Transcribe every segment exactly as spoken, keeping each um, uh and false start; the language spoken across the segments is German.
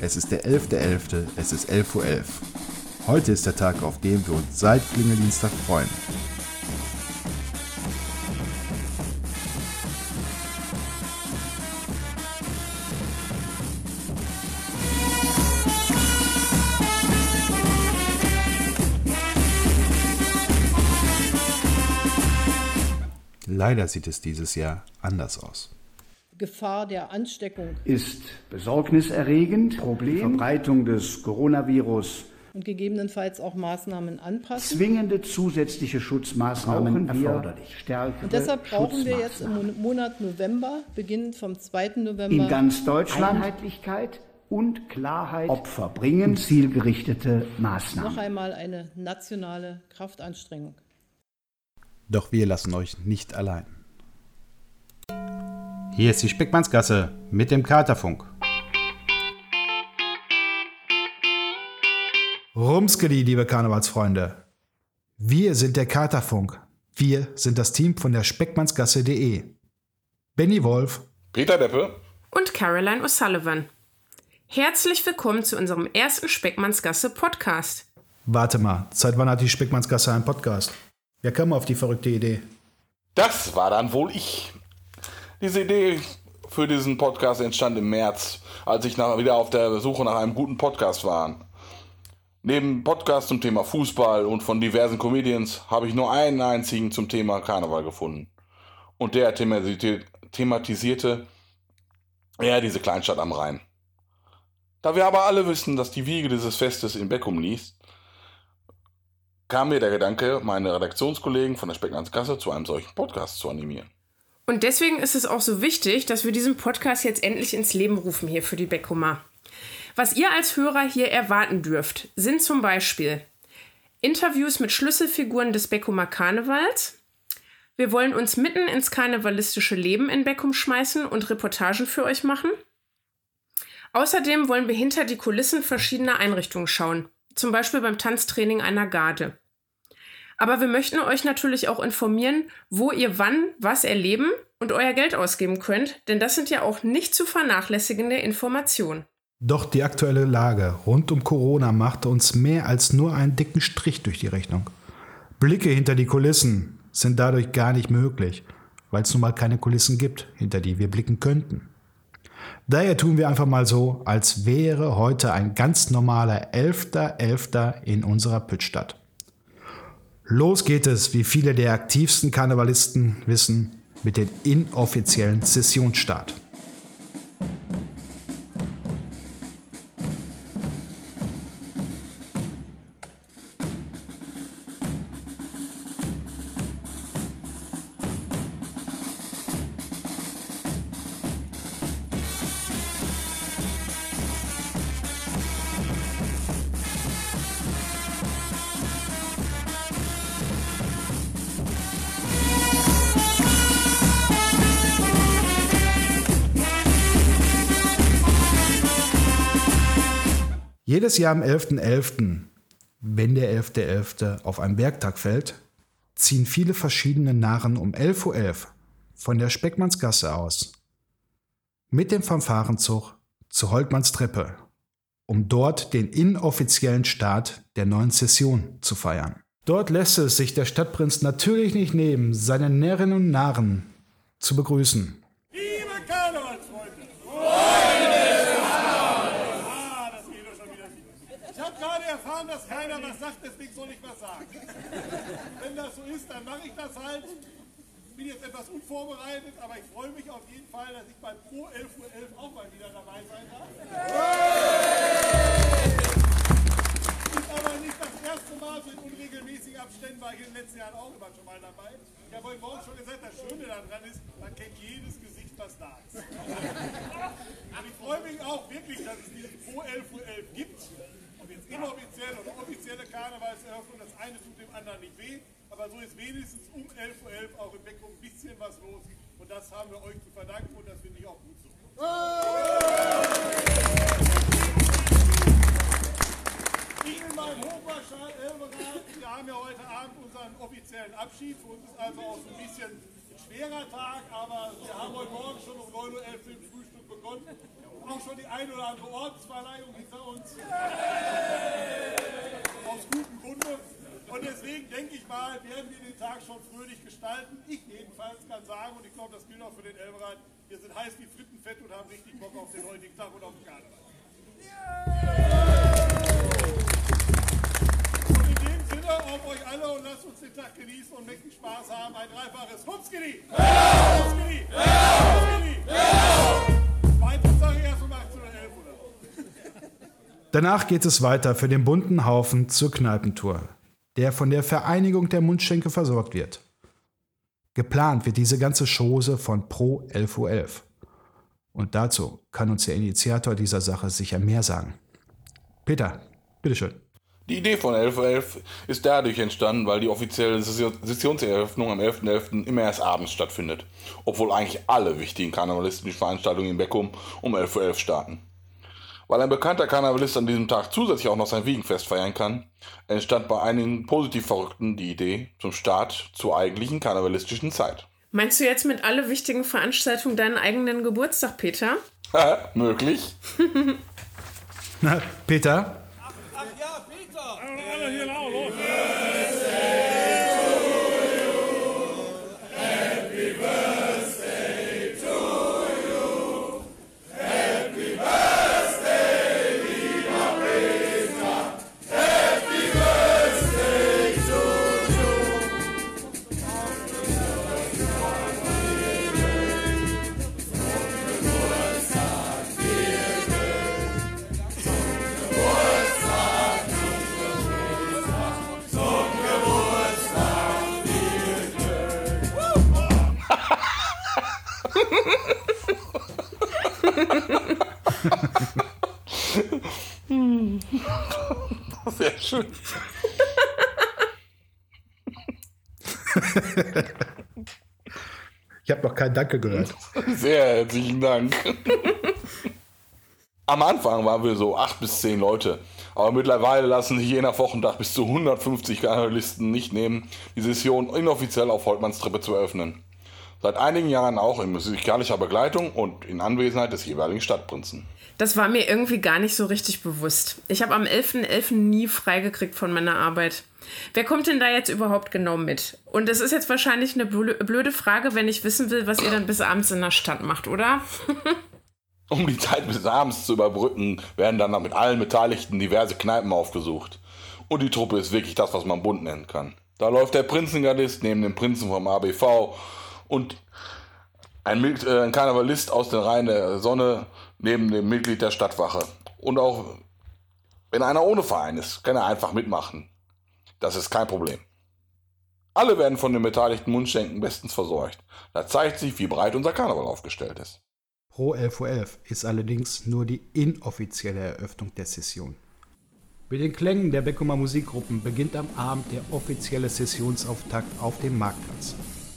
Es ist der elfter elfter, es ist elf Uhr elf. Heute ist der Tag, auf den wir uns seit Klingeldienstag freuen. Leider sieht es dieses Jahr anders aus. Gefahr der Ansteckung ist besorgniserregend. Problem, Verbreitung des Coronavirus und gegebenenfalls auch Maßnahmen anpassen. Zwingende zusätzliche Schutzmaßnahmen erforderlich. Stärkere und deshalb brauchen wir jetzt im Monat November, beginnend vom zweiten November, in ganz Deutschland Einheitlichkeit und Klarheit, Opfer bringen, zielgerichtete Maßnahmen. Noch einmal eine nationale Kraftanstrengung. Doch wir lassen euch nicht allein. Hier ist die Speckmannsgasse mit dem Katerfunk. Rumskeli, liebe Karnevalsfreunde. Wir sind der Katerfunk. Wir sind das Team von der Speckmannsgasse punkt de. Benny Wolf, Peter Deppe und Caroline O'Sullivan. Herzlich willkommen zu unserem ersten Speckmannsgasse Podcast. Warte mal, seit wann hat die Speckmannsgasse einen Podcast? Wer kam auf die verrückte Idee? Das war dann wohl ich. Diese Idee für diesen Podcast entstand im März, als ich nach, wieder auf der Suche nach einem guten Podcast war. Neben Podcasts zum Thema Fußball und von diversen Comedians habe ich nur einen einzigen zum Thema Karneval gefunden. Und der thematisierte ja diese Kleinstadt am Rhein. Da wir aber alle wissen, dass die Wiege dieses Festes in Beckum liegt, kam mir der Gedanke, meine Redaktionskollegen von der Speckmannsgasse zu einem solchen Podcast zu animieren. Und deswegen ist es auch so wichtig, dass wir diesen Podcast jetzt endlich ins Leben rufen hier für die Beckumer. Was ihr als Hörer hier erwarten dürft, sind zum Beispiel Interviews mit Schlüsselfiguren des Beckumer Karnevals. Wir wollen uns mitten ins karnevalistische Leben in Beckum schmeißen und Reportagen für euch machen. Außerdem wollen wir hinter die Kulissen verschiedener Einrichtungen schauen, zum Beispiel beim Tanztraining einer Garde. Aber wir möchten euch natürlich auch informieren, wo ihr wann was erleben und euer Geld ausgeben könnt, denn das sind ja auch nicht zu vernachlässigende Informationen. Doch die aktuelle Lage rund um Corona machte uns mehr als nur einen dicken Strich durch die Rechnung. Blicke hinter die Kulissen sind dadurch gar nicht möglich, weil es nun mal keine Kulissen gibt, hinter die wir blicken könnten. Daher tun wir einfach mal so, als wäre heute ein ganz normaler elfter elfter in unserer Püttstadt. Los geht es, wie viele der aktivsten Karnevalisten wissen, mit dem inoffiziellen Sessionsstart. Jedes Jahr am elfter elfter, wenn der elfter elfter auf einen Werktag fällt, ziehen viele verschiedene Narren um elf Uhr elf von der Speckmannsgasse aus mit dem Fanfarenzug zur Holtmannstreppe, um dort den inoffiziellen Start der neuen Session zu feiern. Dort lässt es sich der Stadtprinz natürlich nicht nehmen, seine Närrinnen und Narren zu begrüßen. Liebe Karnevalsfreunde! Ich habe gerade erfahren, dass keiner was sagt, deswegen soll ich was sagen. Wenn das so ist, dann mache ich das halt. Ich bin jetzt etwas unvorbereitet, aber ich freue mich auf jeden Fall, dass ich beim Pro elf Uhr elf auch mal wieder dabei sein darf. Ist aber nicht das erste Mal, so in unregelmäßigen Abständen war ich in den letzten Jahren auch immer schon mal dabei. Ich habe heute Morgen schon gesagt, das Schöne daran ist, man kennt jedes Gesicht, was da ist. Und ich freue mich auch wirklich, dass es diesen Pro elf Uhr elf gibt. Ob jetzt inoffizielle oder offizielle Karnevalseröffnung, das eine tut dem anderen nicht weh, aber so ist wenigstens um elf Uhr elf auch in Beckum ein bisschen was los und das haben wir euch zu verdanken und das finde ich auch gut so. Ich bin meinem Hochmarschall Elberat, wir haben ja heute Abend unseren offiziellen Abschied, für uns ist also auch so ein bisschen ein schwerer Tag, aber wir haben heute Morgen schon um neun Uhr elf mit dem Frühstück begonnen. auch schon die eine oder andere Ordensverleihung hinter uns. Aus gutem Grunde. Und deswegen denke ich mal, werden wir den Tag schon fröhlich gestalten. Ich jedenfalls kann sagen, und ich glaube, das gilt auch für den Elberrad, wir sind heiß wie Frittenfett und haben richtig Bock auf den heutigen Tag und auf den Karneval. Und in dem Sinne auf euch alle und lasst uns den Tag genießen und mächtig Spaß haben. Ein dreifaches Hupskili! Hupskili! Hupskili! Weiter sage ich erst um achtzehn Uhr elf oder so. Danach geht es weiter für den bunten Haufen zur Kneipentour, der von der Vereinigung der Mundschenke versorgt wird. Geplant wird diese ganze Chose von Pro elf Uhr elf. Und dazu kann uns der Initiator dieser Sache sicher mehr sagen. Peter, bitteschön. Die Idee von elf Uhr elf ist dadurch entstanden, weil die offizielle Sessionseröffnung am elften elften immer erst abends stattfindet. Obwohl eigentlich alle wichtigen karnevalistischen Veranstaltungen in Beckum um elf Uhr elf starten. Weil ein bekannter Karnevalist an diesem Tag zusätzlich auch noch sein Wiegenfest feiern kann, entstand bei einigen positiv Verrückten die Idee zum Start zur eigentlichen karnevalistischen Zeit. Meinst du jetzt mit alle wichtigen Veranstaltungen deinen eigenen Geburtstag, Peter? Ha, möglich. Na, Peter? Ach, ach ja, Peter! Alle hier laut, los! Sehr schön. Ich habe noch kein Danke gehört. Sehr herzlichen Dank. Am Anfang waren wir so acht bis zehn Leute. Aber mittlerweile lassen sich je nach Wochentag bis zu hundertfünfzig Karnevalisten nicht nehmen, die Session inoffiziell auf Holtmannstreppe zu eröffnen. Seit einigen Jahren auch in musikalischer Begleitung und in Anwesenheit des jeweiligen Stadtprinzen. Das war mir irgendwie gar nicht so richtig bewusst. Ich habe am elften elften nie freigekriegt von meiner Arbeit. Wer kommt denn da jetzt überhaupt genau mit? Und es ist jetzt wahrscheinlich eine blöde Frage, wenn ich wissen will, was ihr dann bis abends in der Stadt macht, oder? Um die Zeit bis abends zu überbrücken, werden dann mit allen Beteiligten diverse Kneipen aufgesucht. Und die Truppe ist wirklich das, was man bunt nennen kann. Da läuft der Prinzengardist neben dem Prinzen vom A B V und ein, äh, ein Karnevalist aus den Reihen der Sonne neben dem Mitglied der Stadtwache. Und auch wenn einer ohne Verein ist, kann er einfach mitmachen. Das ist kein Problem. Alle werden von den beteiligten Mundschenken bestens versorgt. Da zeigt sich, wie breit unser Karneval aufgestellt ist. Pro elf Uhr elf ist allerdings nur die inoffizielle Eröffnung der Session. Mit den Klängen der Beckumer Musikgruppen beginnt am Abend der offizielle Sessionsauftakt auf dem Marktplatz.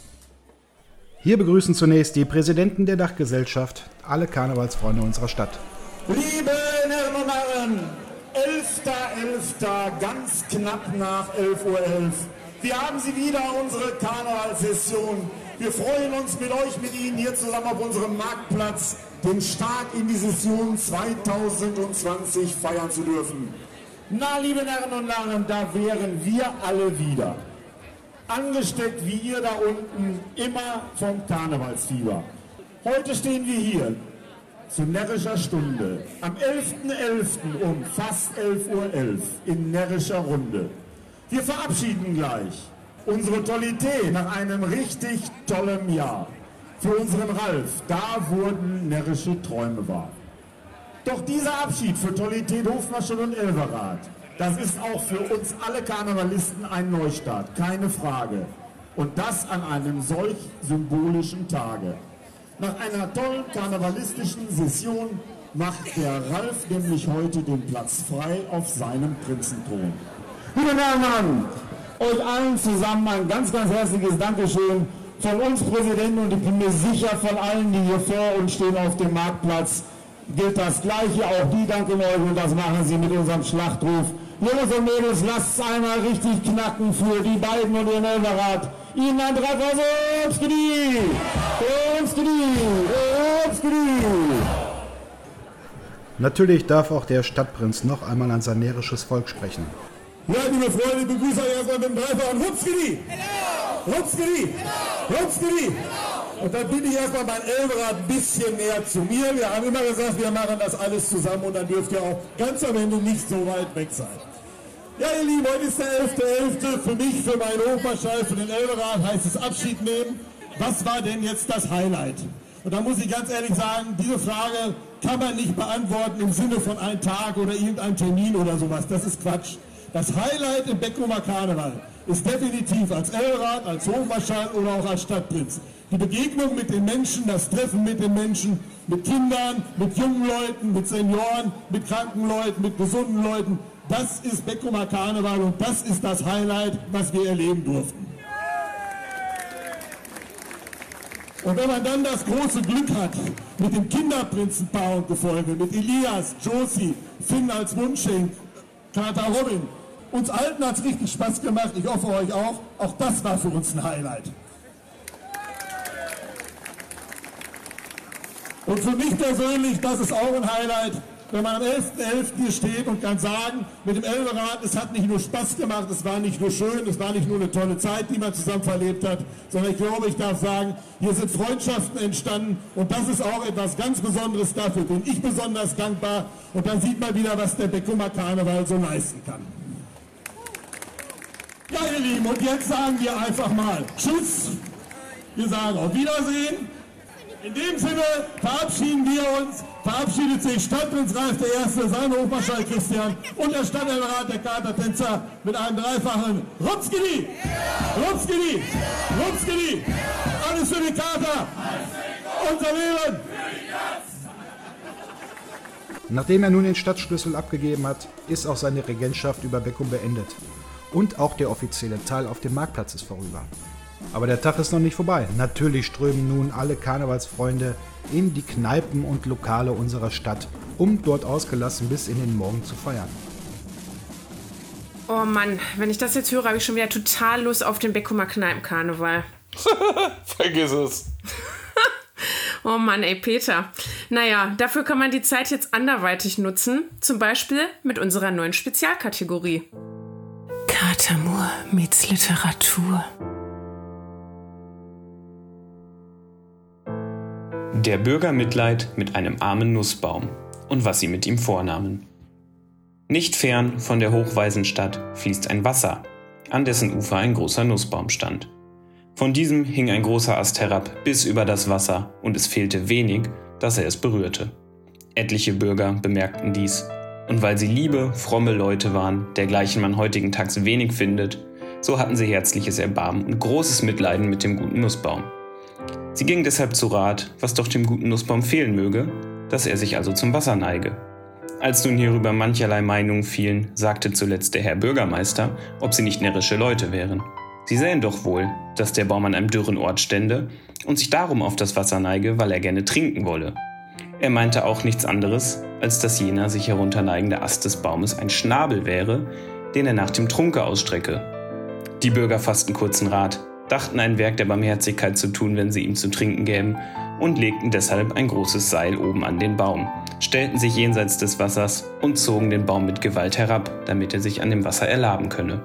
Hier begrüßen zunächst die Präsidenten der Dachgesellschaft alle Karnevalsfreunde unserer Stadt. Liebe Herren und Herren, elfter elfter, ganz knapp nach elf Uhr elf. Wir haben sie wieder, unsere Karnevalssession. Wir freuen uns mit euch, mit Ihnen hier zusammen auf unserem Marktplatz, den Start in die Session zweitausendzwanzig feiern zu dürfen. Na, liebe Herren und Herren, da wären wir alle wieder. Angesteckt wie ihr da unten, immer vom Karnevalsfieber. Heute stehen wir hier zu närrischer Stunde, am elften elften um fast elf Uhr elf in närrischer Runde. Wir verabschieden gleich unsere Tollität nach einem richtig tollen Jahr. Für unseren Ralf, da wurden närrische Träume wahr. Doch dieser Abschied für Tollität, Hofmarschall und Elberrad, das ist auch für uns alle Karnevalisten ein Neustart, keine Frage. Und das an einem solch symbolischen Tage. Nach einer tollen karnevalistischen Session macht der Ralf nämlich heute den Platz frei auf seinem Prinzenthron. Liebe Damen und Herren, euch allen zusammen ein ganz, ganz herzliches Dankeschön von uns Präsidenten und ich bin mir sicher von allen, die hier vor uns stehen auf dem Marktplatz, gilt das Gleiche. Auch die danken euch und das machen sie mit unserem Schlachtruf. Jungs und Mädels, lasst es einmal richtig knacken für die beiden und ihren Elberrad. Ihnen ein Treffer, so Obstgedi! Obstgedi! Obstgedi! Natürlich darf auch der Stadtprinz noch einmal an sein närrisches Volk sprechen. Ja, liebe Freunde, ich begrüße euch erstmal mit dem dreifachen Rutzgedi! Rutzgedi! Rutzgedi! Und dann bitte ich erstmal mein Elberrad ein bisschen näher zu mir. Wir haben immer gesagt, wir machen das alles zusammen und dann dürft ihr auch ganz am Ende nicht so weit weg sein. Ja, ihr Lieben, heute ist der elfte elfte Für mich, für meinen Hofmarschall, für den Elberrad heißt es Abschied nehmen. Was war denn jetzt das Highlight? Und da muss ich ganz ehrlich sagen, diese Frage kann man nicht beantworten im Sinne von einem Tag oder irgendeinem Termin oder sowas. Das ist Quatsch. Das Highlight im Beckumer Karneval ist definitiv als Elberrad, als Hofmarschall oder auch als Stadtprinz die Begegnung mit den Menschen, das Treffen mit den Menschen, mit Kindern, mit jungen Leuten, mit Senioren, mit kranken Leuten, mit gesunden Leuten. Das ist Beckumer Karneval und das ist das Highlight, was wir erleben durften. Und wenn man dann das große Glück hat, mit dem Kinderprinzenpaar und Gefolge, mit Elias, Josie, Finn als Mundschenk, Kater Robin, uns Alten hat es richtig Spaß gemacht, ich hoffe euch auch, auch das war für uns ein Highlight. Und für mich persönlich, das ist auch ein Highlight, wenn man am elften elften hier steht und kann sagen, mit dem Elberrad, es hat nicht nur Spaß gemacht, es war nicht nur schön, es war nicht nur eine tolle Zeit, die man zusammen verlebt hat, sondern ich glaube, ich darf sagen, hier sind Freundschaften entstanden und das ist auch etwas ganz Besonderes, dafür bin ich besonders dankbar und dann sieht man wieder, was der Beckumer Karneval so leisten kann. Ja, ihr Lieben, und jetzt sagen wir einfach mal Tschüss, wir sagen auf Wiedersehen. In dem Sinne verabschieden wir uns, verabschiedet sich Stadtprinz Ralf der Erste, sein Hofmarschall Christian und der Stadtelberrat der Katertänzer mit einem dreifachen Rutzgedi! Rutzgedi! Rutzgedi! Alles für die Kater! Unser Leben! Nachdem er nun den Stadtschlüssel abgegeben hat, ist auch seine Regentschaft über Beckum beendet. Und auch der offizielle Teil auf dem Marktplatz ist vorüber. Aber der Tag ist noch nicht vorbei. Natürlich strömen nun alle Karnevalsfreunde in die Kneipen und Lokale unserer Stadt, um dort ausgelassen bis in den Morgen zu feiern. Oh Mann, wenn ich das jetzt höre, habe ich schon wieder total Lust auf den Beckumer Kneipenkarneval. Vergiss es. Oh Mann, ey Peter. Naja, dafür kann man die Zeit jetzt anderweitig nutzen. Zum Beispiel mit unserer neuen Spezialkategorie. Katermur meets Literatur. Der Bürger Mitleid mit einem armen Nussbaum und was sie mit ihm vornahmen. Nicht fern von der Hochwaisenstadt fließt ein Wasser, an dessen Ufer ein großer Nussbaum stand. Von diesem hing ein großer Ast herab bis über das Wasser und es fehlte wenig, dass er es berührte. Etliche Bürger bemerkten dies und weil sie liebe, fromme Leute waren, dergleichen man heutigen Tags wenig findet, so hatten sie herzliches Erbarmen und großes Mitleiden mit dem guten Nussbaum. Sie gingen deshalb zu Rat, was doch dem guten Nussbaum fehlen möge, dass er sich also zum Wasser neige. Als nun hierüber mancherlei Meinungen fielen, sagte zuletzt der Herr Bürgermeister, ob sie nicht närrische Leute wären. Sie sähen doch wohl, dass der Baum an einem dürren Ort stände und sich darum auf das Wasser neige, weil er gerne trinken wolle. Er meinte auch nichts anderes, als dass jener sich herunterneigende Ast des Baumes ein Schnabel wäre, den er nach dem Trunke ausstrecke. Die Bürger fassten kurzen Rat, dachten ein Werk der Barmherzigkeit zu tun, wenn sie ihm zu trinken gäben, und legten deshalb ein großes Seil oben an den Baum, stellten sich jenseits des Wassers und zogen den Baum mit Gewalt herab, damit er sich an dem Wasser erlaben könne.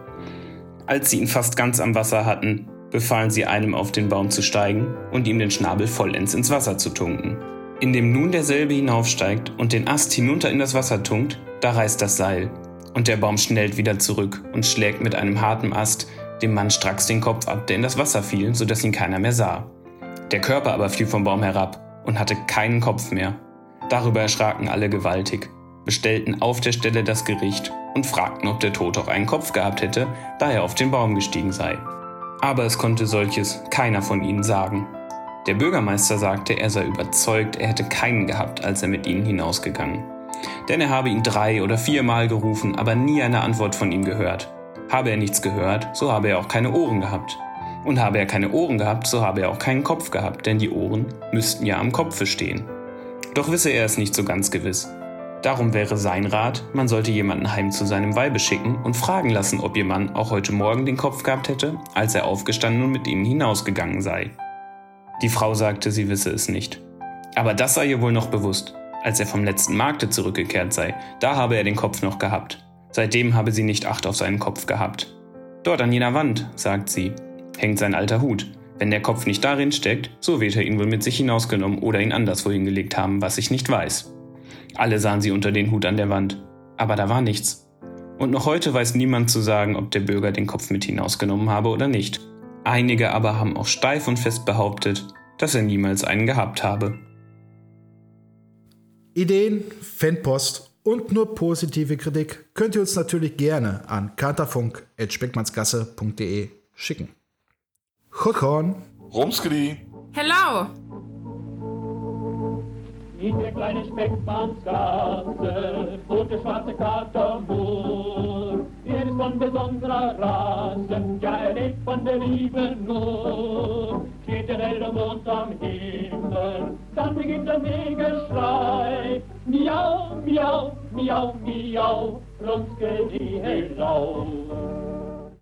Als sie ihn fast ganz am Wasser hatten, befahlen sie einem auf den Baum zu steigen und ihm den Schnabel vollends ins Wasser zu tunken. Indem nun derselbe hinaufsteigt und den Ast hinunter in das Wasser tunkt, da reißt das Seil, und der Baum schnellt wieder zurück und schlägt mit einem harten Ast dem Mann stracks den Kopf ab, der in das Wasser fiel, sodass ihn keiner mehr sah. Der Körper aber fiel vom Baum herab und hatte keinen Kopf mehr. Darüber erschraken alle gewaltig, bestellten auf der Stelle das Gericht und fragten, ob der Tod auch einen Kopf gehabt hätte, da er auf den Baum gestiegen sei. Aber es konnte solches keiner von ihnen sagen. Der Bürgermeister sagte, er sei überzeugt, er hätte keinen gehabt, als er mit ihnen hinausgegangen. Denn er habe ihn drei oder viermal gerufen, aber nie eine Antwort von ihm gehört. Habe er nichts gehört, so habe er auch keine Ohren gehabt. Und habe er keine Ohren gehabt, so habe er auch keinen Kopf gehabt, denn die Ohren müssten ja am Kopfe stehen. Doch wisse er es nicht so ganz gewiss. Darum wäre sein Rat, man sollte jemanden heim zu seinem Weibe schicken und fragen lassen, ob ihr Mann auch heute Morgen den Kopf gehabt hätte, als er aufgestanden und mit ihnen hinausgegangen sei. Die Frau sagte, sie wisse es nicht. Aber das sei ihr wohl noch bewusst. Als er vom letzten Markte zurückgekehrt sei, da habe er den Kopf noch gehabt. Seitdem habe sie nicht Acht auf seinen Kopf gehabt. Dort an jener Wand, sagt sie, hängt sein alter Hut. Wenn der Kopf nicht darin steckt, so wird er ihn wohl mit sich hinausgenommen oder ihn anderswo hingelegt haben, was ich nicht weiß. Alle sahen sie unter den Hut an der Wand, aber da war nichts. Und noch heute weiß niemand zu sagen, ob der Bürger den Kopf mit hinausgenommen habe oder nicht. Einige aber haben auch steif und fest behauptet, dass er niemals einen gehabt habe. Ideen, Fanpost und nur positive Kritik könnt ihr uns natürlich gerne an katerfunk at speckmannsgasse punkt de schicken. Chodchorn. Rumskedi. Hello. In der kleinen Speckmannsgasse wohnt der schwarze Kater Murr. Er ist von besonderer Rasse, ja er lebt von der Liebe nur. Steht der helle Mond am Himmel, dann beginnt ein Wegeschrei. Miau, miau, miau, miau, Rumskedi, hello.